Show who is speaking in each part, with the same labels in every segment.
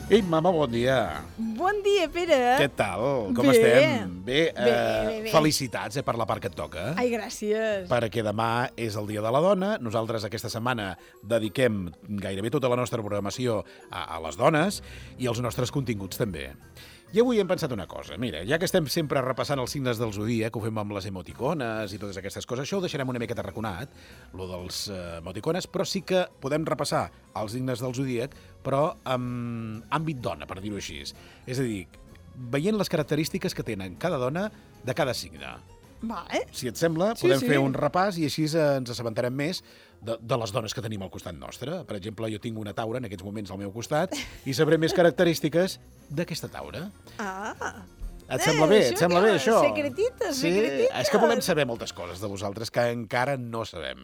Speaker 1: Ei, mama, bon dia.
Speaker 2: Bon dia, Pere.
Speaker 1: Què tal? Com
Speaker 2: Bé.
Speaker 1: estem? Bé.
Speaker 2: Bé.
Speaker 1: Felicitats per la part que et toca.
Speaker 2: Ai, gràcies.
Speaker 1: Perquè demà és el Dia de la Dona. Nosaltres aquesta setmana dediquem gairebé tota la nostra programació a les dones i als nostres continguts també. I avui hem pensat una cosa. Mira, ja que estem sempre repassant els signes del zodíac, que ho fem amb les emoticones i totes aquestes coses, això ho deixarem una miqueta raconat, lo dels emoticones, però sí que podem repassar els signes del zodíac, però amb àmbit dona, per dir-ho així. És a dir, veient les característiques que tenen cada dona de cada signe.
Speaker 2: Vale.
Speaker 1: Si et sembla, podem fer un repàs i així ens assabentarem més de les dones que tenim al costat nostre. Per exemple, jo tinc una taura en aquests moments al meu costat i sabré més característiques d'aquesta taura.
Speaker 2: Ah.
Speaker 1: Et sembla bé? Et sembla bé, això?
Speaker 2: Secretites, secretites.
Speaker 1: És que volem saber moltes coses de vosaltres que encara no sabem.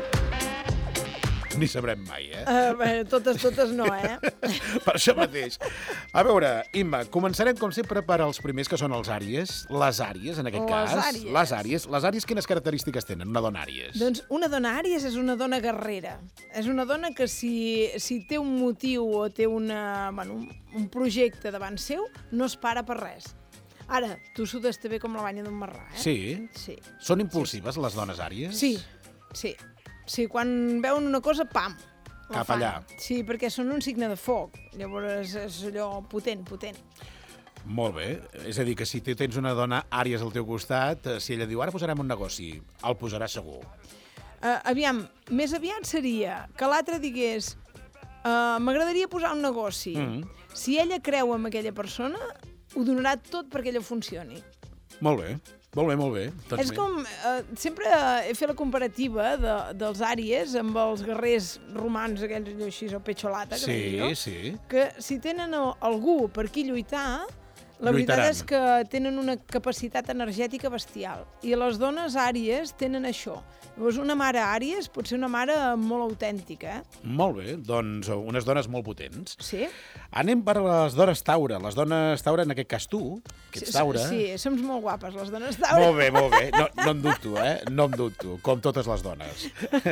Speaker 1: Ni sabrem mai,
Speaker 2: Bé, totes no,
Speaker 1: Per això mateix. A veure, Imma, començarem com sempre per als primers que són els àries. Les àries, en aquest cas. Les àries, quines característiques tenen, una dona àries?
Speaker 2: Doncs una dona àries és una dona guerrera. És una dona que si té un motiu o té un projecte davant seu, no es para per res. Ara, tu sudes també com la banya d'un marrà,
Speaker 1: Sí?
Speaker 2: Sí.
Speaker 1: Són impulsives, les dones àries?
Speaker 2: Sí. Sí, quan veuen una cosa, pam!
Speaker 1: Cap allà.
Speaker 2: Sí, perquè són un signe de foc. Llavors és allò potent.
Speaker 1: Molt bé. És a dir, que si tens una dona àries al teu costat, si ella diu, ara posarem un negoci, el posarà segur.
Speaker 2: Aviam, més aviat seria que l'altre digués m'agradaria posar un negoci. Si ella creu en aquella persona, ho donarà tot perquè allò funcioni.
Speaker 1: Molt bé. Molt bé.
Speaker 2: És com... sempre he fet la comparativa dels àries amb els guerrers romans, aquells allò així, el pecholata, que si tenen algú per qui lluitar, la veritat és que tenen una capacitat energètica bestial. I les dones àries tenen això. Llavors, una mare àries pot ser una mare molt autèntica,
Speaker 1: Molt bé, doncs unes dones molt potents.
Speaker 2: Sí.
Speaker 1: Anem per les dones taura. Les dones taura, en aquest cas tu, que ets taura.
Speaker 2: Sí, som molt guapes, les dones taura.
Speaker 1: Molt bé. No en dubto, No en dubto, com totes les dones.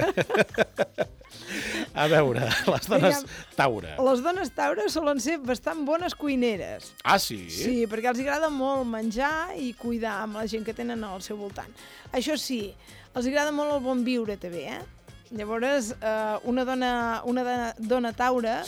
Speaker 1: A veure, les dones taura.
Speaker 2: Les dones taura solen ser bastant bones cuineres.
Speaker 1: Ah, sí?
Speaker 2: Sí, perquè els agrada molt menjar i cuidar amb la gent que tenen al seu voltant. Això sí, els agrada molt el bon viure, també, Llavors, una dona taura,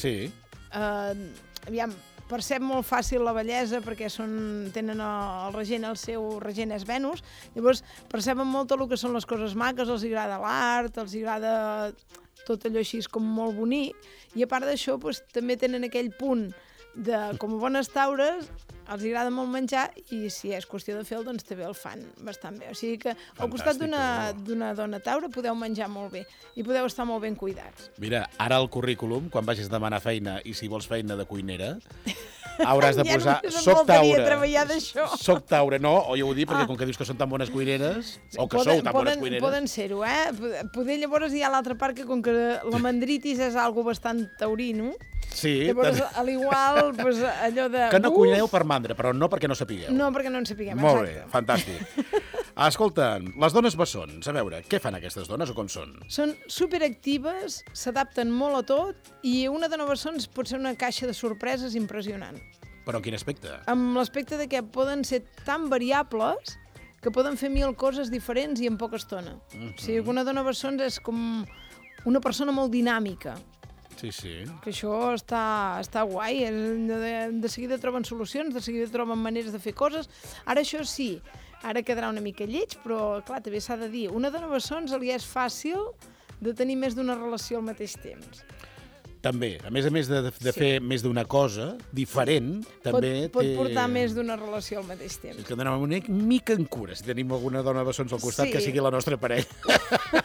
Speaker 2: percep molt fàcil la bellesa perquè tenen el regent, el seu regent és Venus, llavors perceben molt el que són les coses maques, els agrada l'art, els agrada tot allò així com molt bonic, i a part d'això també tenen aquell punt de, com a bones taures, els agrada molt menjar i si és qüestió de fer doncs també el fan bastant bé. O sigui que al costat d'una dona taura podeu menjar molt bé i podeu estar molt ben cuidats.
Speaker 1: Mira, ara al currículum, quan vagis a demanar feina i si vols feina de cuinera, hauràs de posar soc taura. Soc taura, no? O jo ho dic perquè com que dius que són tan bones cuineres, o que sou tan bones cuineres...
Speaker 2: Poden ser-ho, Poder llavors hi ha l'altra part que com que la mandritis és algo bastant taurino, llavors a l'igual allò de...
Speaker 1: Que no cuineu per mandra, però no perquè no sapigueu.
Speaker 2: No, perquè no en sapiguem,
Speaker 1: Molt bé, fantàstic. Escolta, les dones bessons, a veure, què fan aquestes dones o com són?
Speaker 2: Són superactives, s'adapten molt a tot i una dona bessons pot ser una caixa de sorpreses impressionant.
Speaker 1: Però en quin aspecte?
Speaker 2: Amb l'aspecte de que poden ser tan variables que poden fer 1000 coses diferents i en poca estona. O sigui, una dona bessons és com una persona molt dinàmica.
Speaker 1: Sí.
Speaker 2: Que això està guai, de seguida troben solucions, de seguida troben maneres de fer coses. Ara això sí, ara quedarà una mica lleig, però clar, també s'ha de dir, una dona bessons li és fàcil de tenir més d'una relació al mateix temps.
Speaker 1: També, a més de fer més d'una cosa diferent, també
Speaker 2: pot portar més d'una relació al mateix temps.
Speaker 1: És que donem una mica en cura, si tenim alguna dona bessons al costat que sigui la nostra parella.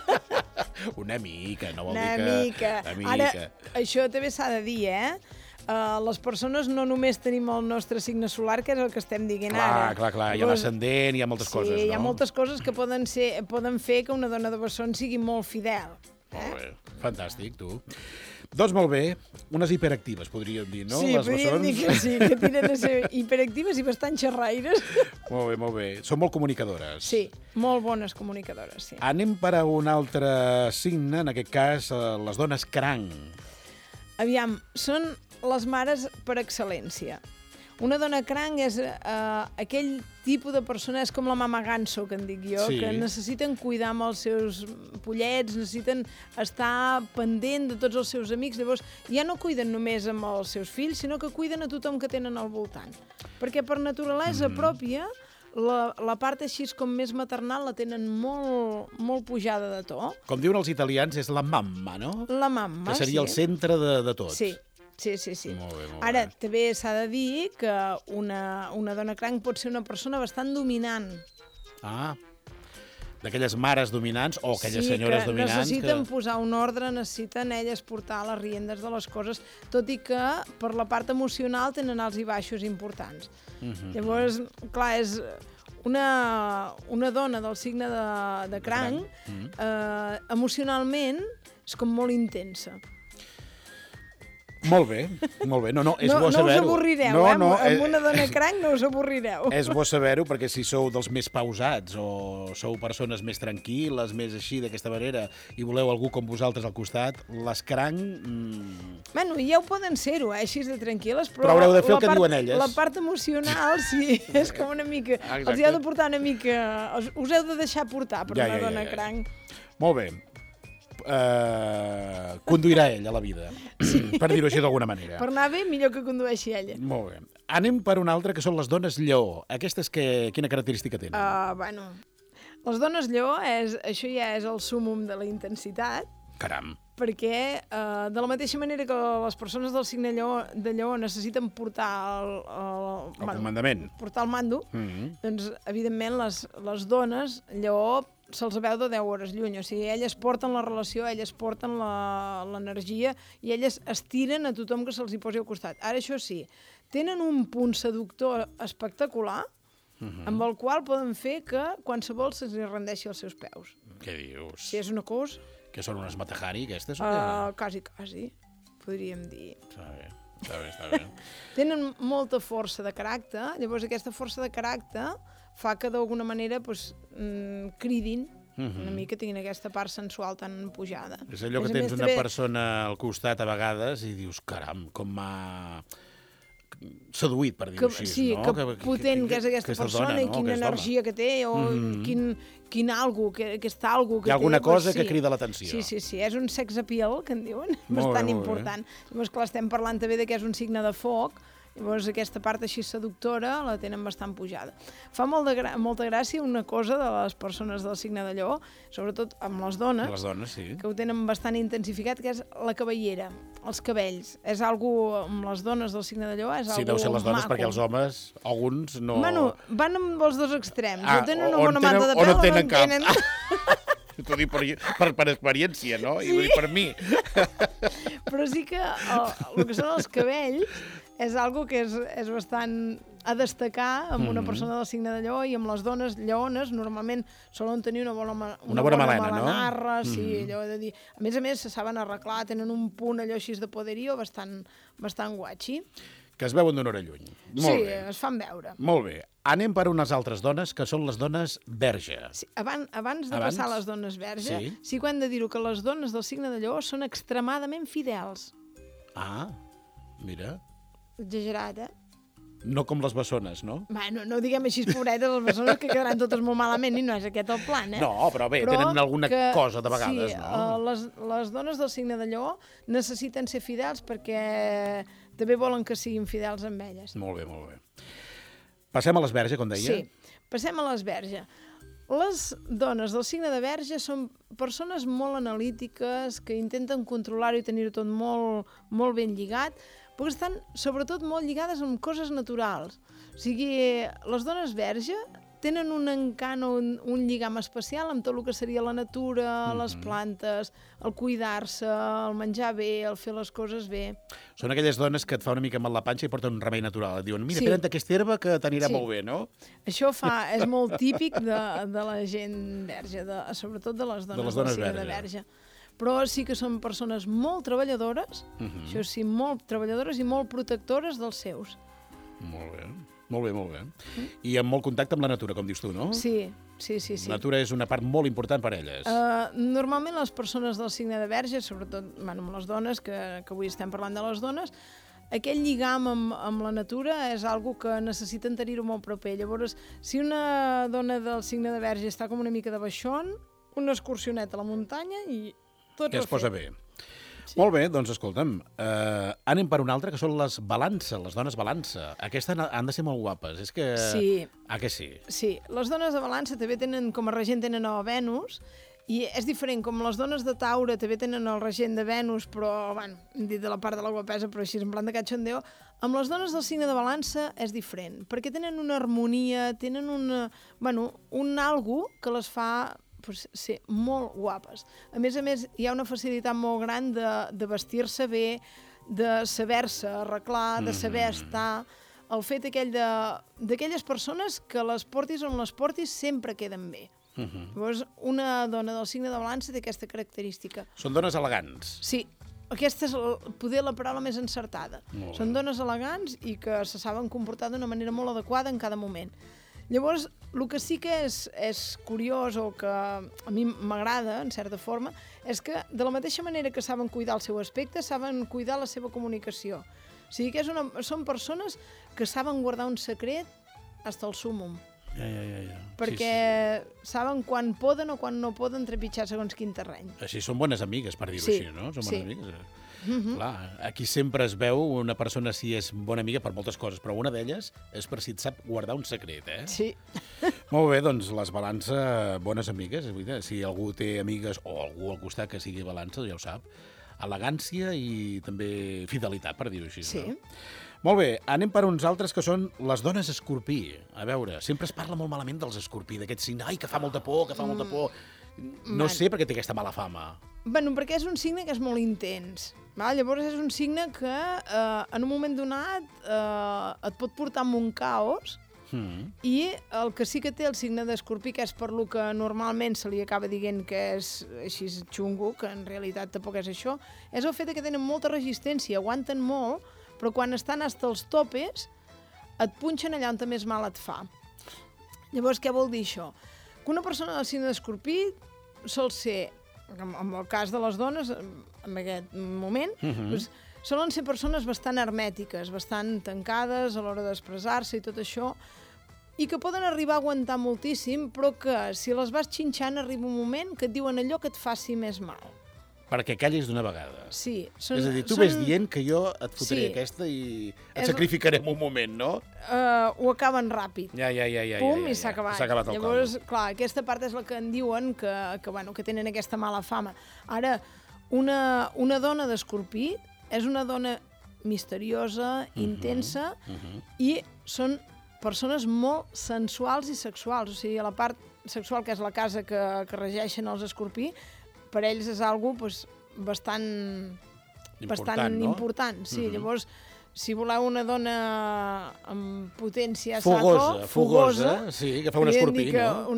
Speaker 1: Una mica, no vol dir que...
Speaker 2: Una mica. Ara, això també s'ha de dir, les persones no només tenim el nostre signe solar, que és el que estem dient ara.
Speaker 1: Clar, hi ha l'ascendent, hi ha moltes coses, no?
Speaker 2: Sí, hi ha moltes coses que poden fer que una dona de bessons sigui molt fidel.
Speaker 1: Molt bé, fantàstic, tu. Doncs molt bé, unes hiperactives, podríem dir, no?
Speaker 2: Sí, podríem dir que sí, que tiren a ser hiperactives i bastant xerraires.
Speaker 1: Molt bé. Són molt comunicadores.
Speaker 2: Sí, molt bones comunicadores, sí.
Speaker 1: Anem per a un altre signe, en aquest cas, les dones cranc.
Speaker 2: Aviam, són les mares per excel·lència. Una dona cranc és aquell tipus de persona, és com la mama ganso, que en dic jo,
Speaker 1: Sí.
Speaker 2: que necessiten cuidar amb els seus pollets, necessiten estar pendent de tots els seus amics. Llavors, ja no cuiden només amb els seus fills, sinó que cuiden a tothom que tenen al voltant. Perquè per naturalesa pròpia, la part així com més maternal la tenen molt pujada de to.
Speaker 1: Com diuen els italians, és la mamma, no?
Speaker 2: La mamma,
Speaker 1: Que seria el centre de tot.
Speaker 2: Sí. Sí.
Speaker 1: Molt bé, molt
Speaker 2: Ara,
Speaker 1: bé.
Speaker 2: també s'ha de dir que una dona cranc pot ser una persona bastant dominant.
Speaker 1: Ah, d'aquelles mares dominants o aquelles
Speaker 2: Sí,
Speaker 1: senyores
Speaker 2: que
Speaker 1: dominants
Speaker 2: necessiten posar un ordre, necessiten elles portar les riendes de les coses, tot i que per la part emocional tenen alts i baixos importants. Llavors, clar, és una dona del signe de cranc, emocionalment és com molt intensa.
Speaker 1: Molt bé. No, és bo
Speaker 2: No us
Speaker 1: saber-ho.
Speaker 2: avorrireu, amb una dona cranc no us avorrireu.
Speaker 1: És bo saber-ho perquè si sou dels més pausats o sou persones més tranquil·les, més així, d'aquesta manera, i voleu algú com vosaltres al costat, les cranc...
Speaker 2: Bueno, ja ho poden ser-ho, així de tranquil·les,
Speaker 1: Però haureu de fer el que diuen elles.
Speaker 2: La part emocional, sí, és com una mica...
Speaker 1: Exacte.
Speaker 2: Els hi heu de portar una mica... Us heu de deixar portar per una dona cranc.
Speaker 1: Molt bé. Conduirà ell a la vida, per dir-ho així d'alguna manera.
Speaker 2: Per anar bé, millor que condueixi ella.
Speaker 1: Molt bé. Anem per una altra, que són les dones lleó. Aquestes quina característica tenen?
Speaker 2: Bueno, les dones lleó, això ja és el súmum de la intensitat,
Speaker 1: Caram.
Speaker 2: perquè de la mateixa manera que les persones del signe de lleó necessiten portar
Speaker 1: El comandament.
Speaker 2: portar el mando, doncs, evidentment, les dones lleó se'ls veu de 10 hores lluny. O sigui, elles porten la relació, elles porten l'energia i elles estiren a tothom que se'ls hi posi al costat. Ara, això sí, tenen un punt seductor espectacular amb el qual poden fer que qualsevol se'ls rendeixi als seus peus.
Speaker 1: Què dius?
Speaker 2: Si és una cosa...
Speaker 1: Que són unes matahari, aquestes?
Speaker 2: Quasi, podríem dir.
Speaker 1: Està bé.
Speaker 2: Tenen molta força de caràcter, llavors aquesta força de caràcter fa que d'alguna manera cridin una mica, tinguin aquesta part sensual tan pujada.
Speaker 1: És allò que tens una persona al costat a vegades i dius, caram, com m'ha seduït, per dir-ho així.
Speaker 2: Sí,
Speaker 1: no?
Speaker 2: que potent que és aquesta persona i quina energia que té, o quin algo, que està algo que té.
Speaker 1: Hi ha alguna cosa que crida l'atenció.
Speaker 2: Sí, és un sex appeal, que en diuen, bastant important. Llavors, clar, estem parlant també que és un signe de foc, llavors aquesta part així seductora la tenen bastant pujada. Fa molta gràcia una cosa de les persones del signe de lleó, sobretot amb les dones,
Speaker 1: Sí.
Speaker 2: que ho tenen bastant intensificat, que és la cabellera, els cabells. És algo amb les dones del signe de lleó, és algo maco.
Speaker 1: Sí, deu ser les dones, perquè els homes, alguns no...
Speaker 2: Bueno, van amb els dos extrems. O tenen
Speaker 1: o
Speaker 2: una bona manta de pèl o no en tenen.
Speaker 1: T'ho dic per experiència, no? I ho dic per mi.
Speaker 2: Però sí que el que són els cabells és algo que és bastant a destacar amb una persona del signe de lleó, i amb les dones lleones normalment solen tenir una bona
Speaker 1: melena,
Speaker 2: melenarra, no? Sí, allò de dir... A més, se saben arreglar, tenen un punt allò així de poderío bastant guatxi.
Speaker 1: Que es veuen d'una hora lluny. Molt bé.
Speaker 2: Es fan veure.
Speaker 1: Molt bé. Anem per unes altres dones, que són les dones verge.
Speaker 2: Sí, abans de passar a les dones verge, sí que hem de dir-ho, que les dones del signe de lleó són extremadament fidels.
Speaker 1: Ah, mira.
Speaker 2: Exagerat,
Speaker 1: No com les bessones, no?
Speaker 2: Bueno, no diguem així, pobretes, les persones que quedaran totes molt malament, i no és aquest el plan,
Speaker 1: No, però bé, tenen alguna cosa de vegades, no?
Speaker 2: Les dones del signe de lleó necessiten ser fidels perquè també volen que siguin fidels amb elles.
Speaker 1: Molt bé. Passem a les verge, com deia?
Speaker 2: Sí, passem a les verge. Les dones del signe de verge són persones molt analítiques, que intenten controlar-ho i tenir-ho tot molt ben lligat, però estan sobretot molt lligades amb coses naturals. O sigui, les dones verge tenen un encant o un lligam especial amb tot el que seria la natura, les plantes, el cuidar-se, el menjar bé, el fer les coses bé.
Speaker 1: Són aquelles dones que et fa una mica mal la panxa i porten un remei natural. Et diuen, mira, pren aquesta herba que t'anirà molt bé, no?
Speaker 2: Això és molt típic de la gent verge, sobretot de les dones del signe de verge. Però sí que són persones molt treballadores, això sí, molt treballadores i molt protectores dels seus.
Speaker 1: Molt bé. I amb molt contacte amb la natura, com dius tu, no?
Speaker 2: Sí.
Speaker 1: La natura és una part molt important per elles.
Speaker 2: Normalment les persones del signe de verge, sobretot amb les dones, que avui estem parlant de les dones, aquell lligam amb la natura és algo que necessiten tenir-ho molt proper. Llavors, si una dona del signe de Verge està com una mica de baixón, una excursioneta a la muntanya i tot
Speaker 1: ja es posa bé. Sí. Molt bé, doncs escolta'm, anem per una altra, que són les balança, les dones balança. Aquestes han de ser molt guapes, és que...
Speaker 2: Sí.
Speaker 1: Que sí?
Speaker 2: Sí, les dones de balança també tenen, com a regent tenen a Venus, i és diferent, com les dones de Taure també tenen el regent de Venus, però, bueno, hem dit de la part de la guapesa, però així en plan de cachondeo, amb les dones del signe de balança és diferent, perquè tenen una harmonia, tenen un algo que les fa ser molt guapes. A més, hi ha una facilitat molt gran de vestir-se bé, de saber-se arreglar, de saber estar. El fet aquell d'aquelles persones que les portis on les portis sempre queden bé. Llavors, una dona del signe de balança té aquesta característica.
Speaker 1: Són dones elegants.
Speaker 2: Sí, aquesta és poder la paraula més encertada. Són dones elegants i que se saben comportar d'una manera molt adequada en cada moment. Llavors, el que sí que és curiós o que a mi m'agrada, en certa forma, és que de la mateixa manera que saben cuidar el seu aspecte, saben cuidar la seva comunicació. O sigui que són persones que saben guardar un secret fins al súmmum.
Speaker 1: Ja.
Speaker 2: Perquè saben quan poden o quan no poden trepitjar segons quin terreny.
Speaker 1: Així són bones amigues, per dir-ho així, no? Són bones amigues. Clar, aquí sempre es veu una persona si és bona amiga per moltes coses, però una d'elles és per si et sap guardar un secret, eh?
Speaker 2: Sí.
Speaker 1: Molt bé, doncs les balança, bones amigues, és veritat. Si algú té amigues o algú al costat que sigui balança, ja ho sap. Elegància i també fidelitat, per dir-ho així.
Speaker 2: Sí.
Speaker 1: No? Molt bé, anem per uns altres que són les dones escorpí. A veure, sempre es parla molt malament dels escorpí, d'aquest signe, ai, que fa molta por, que fa molta por. No sé per què té aquesta mala fama.
Speaker 2: Bueno, perquè és un signe que és molt intens. Llavors és un signe que en un moment donat et pot portar en un caos i el que sí que té el signe d'escorpí, que és per lo que normalment se li acaba dient que és així xungo, que en realitat tampoc és això, és el fet que tenen molta resistència, aguanten molt, però quan estan fins als topes et punxen allà on més mal et fa. Llavors, què vol dir això? Que una persona del signe d'escorpí sol ser, en el cas de les dones, en aquest moment, doncs, solen ser persones bastant hermètiques, bastant tancades a l'hora d'expressar-se i tot això, i que poden arribar a aguantar moltíssim, però que si les vas xinxant arriba un moment que et diuen allò que et faci més mal.
Speaker 1: Perquè callis d'una vegada.
Speaker 2: Sí.
Speaker 1: És a dir, tu ves dient que jo et fotré aquesta i et sacrificarem un moment, no?
Speaker 2: Ho acaben ràpid.
Speaker 1: Ja.
Speaker 2: Pum, i s'ha acabat.
Speaker 1: S'ha acabat el
Speaker 2: Llavors, clar, aquesta part és la que en diuen que tenen aquesta mala fama. Ara, una dona d'escorpí és una dona misteriosa, intensa, i són persones molt sensuals i sexuals. O sigui, la part sexual, que és la casa que regeixen els escorpí, per ells és algo bastant important. Sí, llavors, si voleu una dona amb potència
Speaker 1: fogosa, sí, que fa un escorpí, no?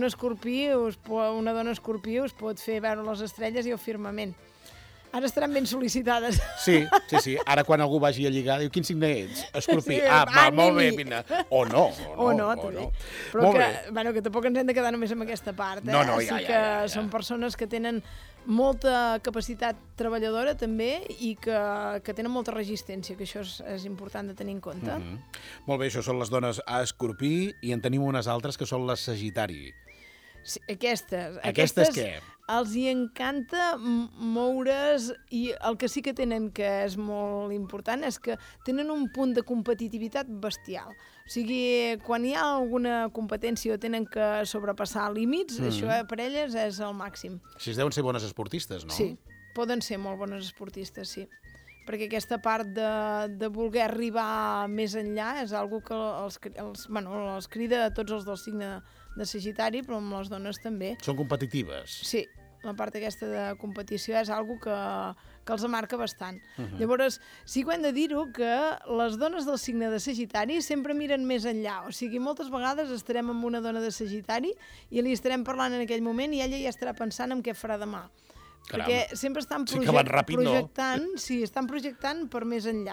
Speaker 2: Una dona escorpí us pot fer veure les estrelles i el firmament. Ara estaran ben sol·licitades.
Speaker 1: Sí. Ara quan algú vagi a lligar, diu, quin signe ets? Escorpí. Molt bé, vine. O no.
Speaker 2: També. Però que tampoc ens hem de quedar només amb aquesta part.
Speaker 1: No,
Speaker 2: ja. Són persones que tenen molta capacitat treballadora també i que tenen molta resistència, que això és important de tenir en compte.
Speaker 1: Molt bé, això són les dones a Escorpí i en tenim unes altres que són les Sagitari.
Speaker 2: Sí, aquestes
Speaker 1: què?
Speaker 2: Els hi encanta moure's, i el que sí que tenen, que és molt important, és que tenen un punt de competitivitat bestial. O sigui, quan hi ha alguna competència o tenen que sobrepassar límits, això per elles és el màxim.
Speaker 1: Així deuen ser bones esportistes, no?
Speaker 2: Sí, poden ser molt bones esportistes, sí. Perquè aquesta part de voler arribar més enllà és algo que els crida a tots els del signe de Sagitari, però amb les dones també.
Speaker 1: Són competitives.
Speaker 2: Sí, la part aquesta de competició és algo que els marca bastant. Llavors, sí que hem de dir-ho que les dones del signe de Sagitari sempre miren més enllà. O sigui, moltes vegades estarem amb una dona de Sagitari i li estarem parlant en aquell moment i ella ja estarà pensant en què farà demà. Caram. Perquè sempre estan projectant per més enllà.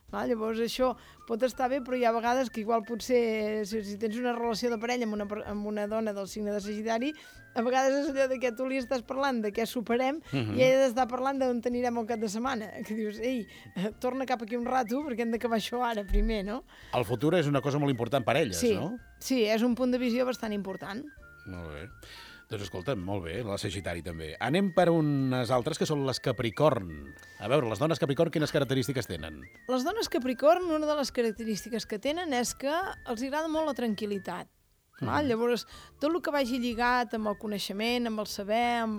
Speaker 2: Llavors això pot estar bé, però hi ha vegades que igual potser si tens una relació de parella amb una dona del signe de Sagitari, a vegades és allò de que tu li estàs parlant de què superem i ella està parlant d'on anirem el cap de setmana, que dius, ei, torna cap aquí un rato perquè hem d'acabar això ara primer, no?
Speaker 1: El futur és una cosa molt important per elles, no?
Speaker 2: Sí, és un punt de visió bastant important.
Speaker 1: Molt bé. Doncs escolta, molt bé, la Sagitari també. Anem per unes altres que són les Capricorn. A veure, les dones Capricorn, quines característiques tenen?
Speaker 2: Les dones Capricorn, una de les característiques que tenen és que els agrada molt la tranquil·litat. Llavors, tot el que vagi lligat amb el coneixement, amb el saber, amb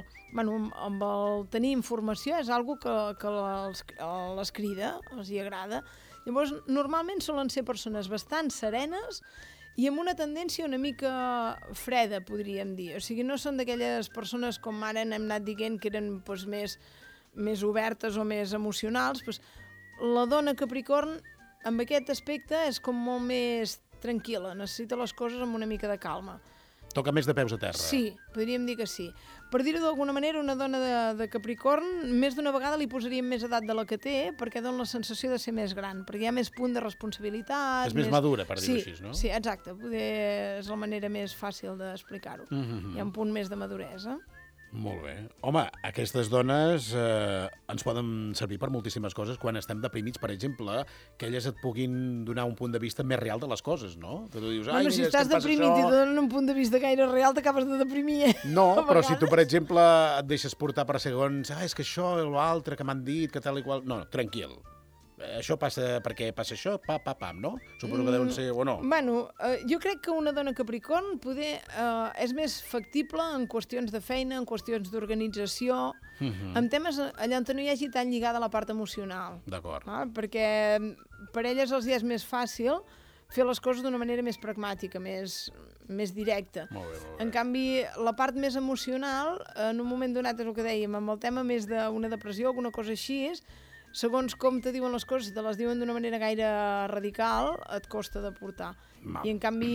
Speaker 2: el tenir informació, és algo que les crida, els hi agrada. Llavors, normalment solen ser persones bastant serenes i amb una tendència una mica freda, podríem dir. O sigui, no són d'aquelles persones com ara hem anat dient que eren més obertes o més emocionals. La dona Capricorn, amb aquest aspecte, és com molt més tranquil·la, necessita les coses amb una mica de calma.
Speaker 1: Toca més de peus a terra.
Speaker 2: Sí, podríem dir que sí. Per dir-ho d'alguna manera, una dona de Capricorn, més d'una vegada li posaríem més edat de la que té, perquè dona la sensació de ser més gran, perquè hi ha més punt de responsabilitat.
Speaker 1: És més madura, per dir-ho així, no?
Speaker 2: Sí, exacte. És la manera més fàcil d'explicar-ho. Hi ha un punt més de maduresa.
Speaker 1: Molt bé. Home, aquestes dones ens poden servir per moltíssimes coses quan estem deprimits, per exemple, que elles et puguin donar un punt de vista més real de les coses, no? Que tu dius,
Speaker 2: bueno, si estàs deprimit i et donen un punt de vista gaire real, t'acabes de deprimir.
Speaker 1: No, però si tu, per exemple, et deixes portar per segons, és que això i l'altre que m'han dit, que tal i qual... No, tranquil. Això passa perquè passa això, pam, no? Suposo que deuen ser o no.
Speaker 2: Bueno, jo crec que una dona Capricorn és més factible en qüestions de feina, en qüestions d'organització, en temes allà on no hi hagi tan lligada la part emocional.
Speaker 1: D'acord.
Speaker 2: Perquè per elles els és més fàcil fer les coses d'una manera més pragmàtica, més directa.
Speaker 1: Molt bé.
Speaker 2: En canvi, la part més emocional, en un moment donat, és el que dèiem, amb el tema més d'una depressió, alguna cosa així, segons com te diuen les coses, si te les diuen d'una manera gaire radical, et costa de portar. I en canvi,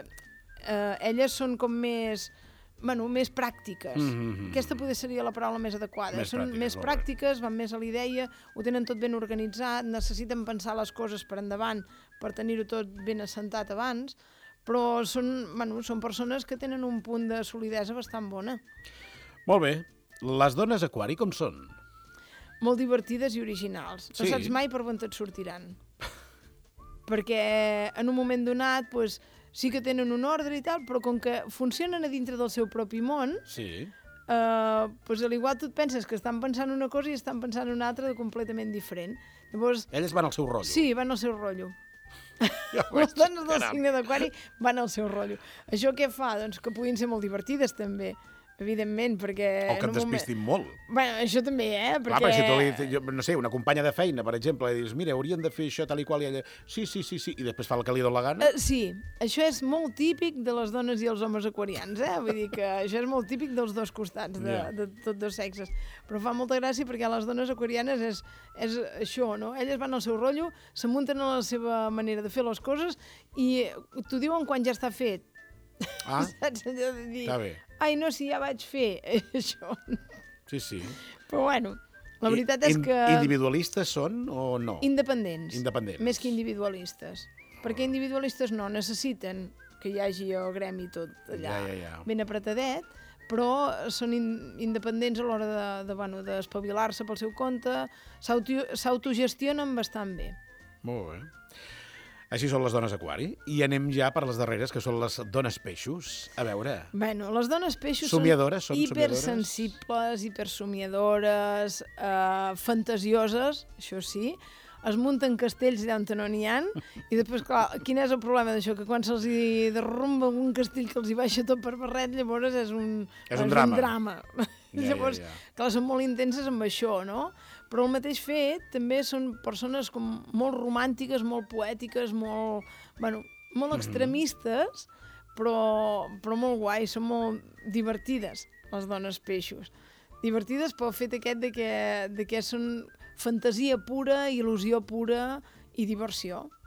Speaker 2: elles són com més pràctiques. Aquesta potser seria la paraula més adequada. Són més pràctiques, van més a la idea, ho tenen tot ben organitzat, necessiten pensar les coses per endavant per tenir-ho tot ben assentat abans, però són persones que tenen un punt de solidesa bastant bona.
Speaker 1: Molt bé. Les dones Aquari com són?
Speaker 2: Molt divertides i originals. No saps mai per on et sortiran. Perquè en un moment donat sí que tenen un ordre i tal, però com que funcionen a dintre del seu propi món, a l'igual tu et penses que estan pensant una cosa i estan pensant una altra de completament diferent. Llavors,
Speaker 1: elles van al seu rotllo.
Speaker 2: Sí, van al seu rotllo. Les dones del signe d'Aquari van al seu rotllo. Això què fa? Doncs que puguin ser molt divertides també. Evidentment, perquè...
Speaker 1: O que et despistin molt.
Speaker 2: Bueno, això també, perquè...
Speaker 1: Clar, perquè si tu no sé, una companya de feina, per exemple, i dius, mira, haurien de fer això tal i qual, i ella, sí, i després fa el que li dona la gana.
Speaker 2: Sí, això és molt típic de les dones i els homes aquarians, Vull dir que això és molt típic dels dos costats, de tots dos sexes. Però fa molta gràcia perquè les dones aquarianes és això, no? Elles van al seu rotllo, s'amunten a la seva manera de fer les coses i t'ho diuen quan ja està fet. Saps allò de dir...
Speaker 1: Està bé.
Speaker 2: Ai, no, si ja vaig fer això.
Speaker 1: Sí.
Speaker 2: Però bueno, la veritat és que...
Speaker 1: Individualistes són o no?
Speaker 2: Independents.
Speaker 1: Més
Speaker 2: que individualistes. Perquè individualistes no, necessiten que hi hagi el gremi tot allà ben apretadet, però són independents a l'hora d'espavilar-se pel seu compte, s'autogestionen bastant bé.
Speaker 1: Molt bé. Així són les dones Aquari. I anem ja per les darreres, que són les dones Peixos. A veure...
Speaker 2: Bueno, les dones Peixos
Speaker 1: són
Speaker 2: hipersensibles, hipersomiadores, fantasioses, això sí. Es munten castells allà on no n'hi ha. I després, clar, quin és el problema d'això? Que quan se'ls derrumba algun castell que els hi baixa tot per barret, llavors és un drama. Llavors, clar, són molt intenses amb això, no? Però el mateix fet també són persones com molt romàntiques, molt poètiques, molt extremistes, però molt guai, són molt divertides, les dones Peixos. Divertides pel fet aquest de que són fantasia pura, il·lusió pura i diversió.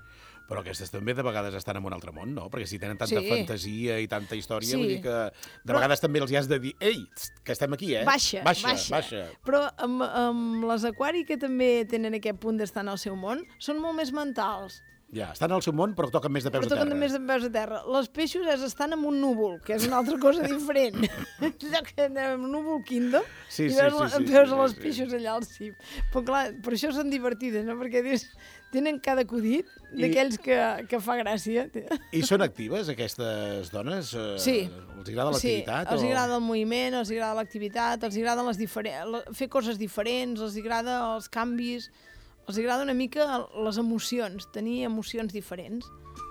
Speaker 1: Però aquestes també de vegades estan en un altre món, no? Perquè si tenen tanta
Speaker 2: Sí.
Speaker 1: fantasia i tanta història,
Speaker 2: Sí.
Speaker 1: vull dir que de vegades també els hi has de dir ei, que estem aquí,
Speaker 2: Baixa.
Speaker 1: Baixa.
Speaker 2: Però amb les aquari que també tenen aquest punt d'estar en el seu món, són molt més mentals.
Speaker 1: Ja, estan al seu món, però toquen més de peus
Speaker 2: Però
Speaker 1: a terra.
Speaker 2: toquen més de peus a terra. Les peixos estan en un núvol, que és una altra cosa diferent. Allò que en un núvol Kingdom,
Speaker 1: Sí,
Speaker 2: i
Speaker 1: sí,
Speaker 2: veus,
Speaker 1: sí,
Speaker 2: veus
Speaker 1: sí,
Speaker 2: les
Speaker 1: sí.
Speaker 2: peixos allà al cim. Però clar, per això són divertides, no? Perquè dius, tenen cada acudit d'aquells que fa gràcia.
Speaker 1: I són actives, aquestes dones?
Speaker 2: Sí.
Speaker 1: Els agrada l'activitat?
Speaker 2: Sí, els agrada el moviment, els agrada l'activitat, els agrada fer coses diferents, els agrada els canvis, els agrada una mica les emocions, tenir emocions diferents.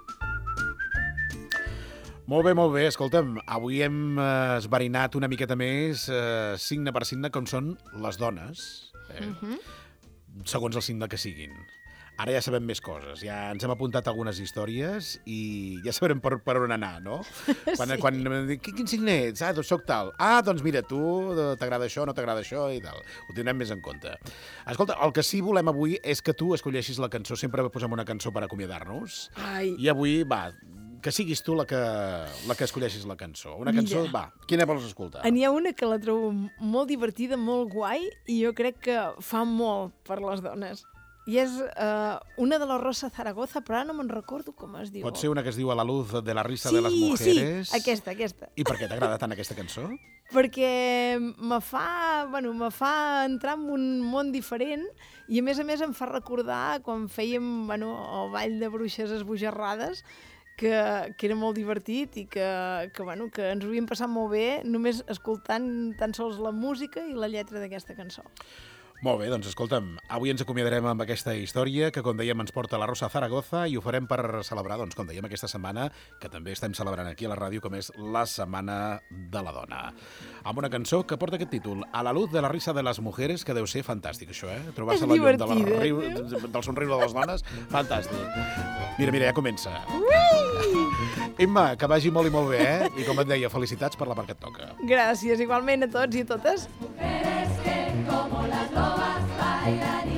Speaker 1: Molt bé. Escolta'm, avui hem esverinat una miqueta més, signe per signe, com són les dones, segons el signe que siguin. Ara ja sabem més coses, ja ens hem apuntat algunes històries i ja sabrem per on anar, no? Quan em dic, quin signe ets? Ah, doncs soc tal. Ah, doncs mira, tu t'agrada això, no t'agrada això i tal. Ho tindrem més en compte. Escolta, el que sí volem avui és que tu escolleixis la cançó. Sempre posem una cançó per acomiadar-nos.
Speaker 2: Ai.
Speaker 1: I avui, va, que siguis tu la que escolleixis la cançó. Una cançó, va, quina vols escoltar?
Speaker 2: N'hi ha una que la trobo molt divertida, molt guai, i jo crec que fa molt per les dones. I és una de la Rosa Zaragoza, però ara no me'n recordo com es diu.
Speaker 1: Pot ser una que es diu A la luz de la risa de las mujeres.
Speaker 2: Sí, aquesta.
Speaker 1: I per què t'agrada tant aquesta cançó?
Speaker 2: Perquè me fa entrar en un món diferent i a més em fa recordar quan fèiem el ball de bruixes esbojarrades, que era molt divertit i que ens ho havíem passat molt bé només escoltant tan sols la música i la lletra d'aquesta cançó.
Speaker 1: Molt bé, doncs escolta'm, avui ens acomiadarem amb aquesta història que, com dèiem, ens porta la Rosa Zaragoza i ho farem per celebrar, doncs, com dèiem, aquesta setmana, que també estem celebrant aquí a la ràdio, com és la Setmana de la Dona. Amb una cançó que porta aquest títol, A la luz de la risa de les mujeres, que deu ser fantàstic, això, trobar-se la llum del somriure de les dones, fantàstic. Mira, ja comença. Imma, que vagi molt i molt bé, I com et deia, felicitats per la part que et toca.
Speaker 2: Gràcies, igualment a tots i a totes.
Speaker 3: Mujeres que como las lobas bailan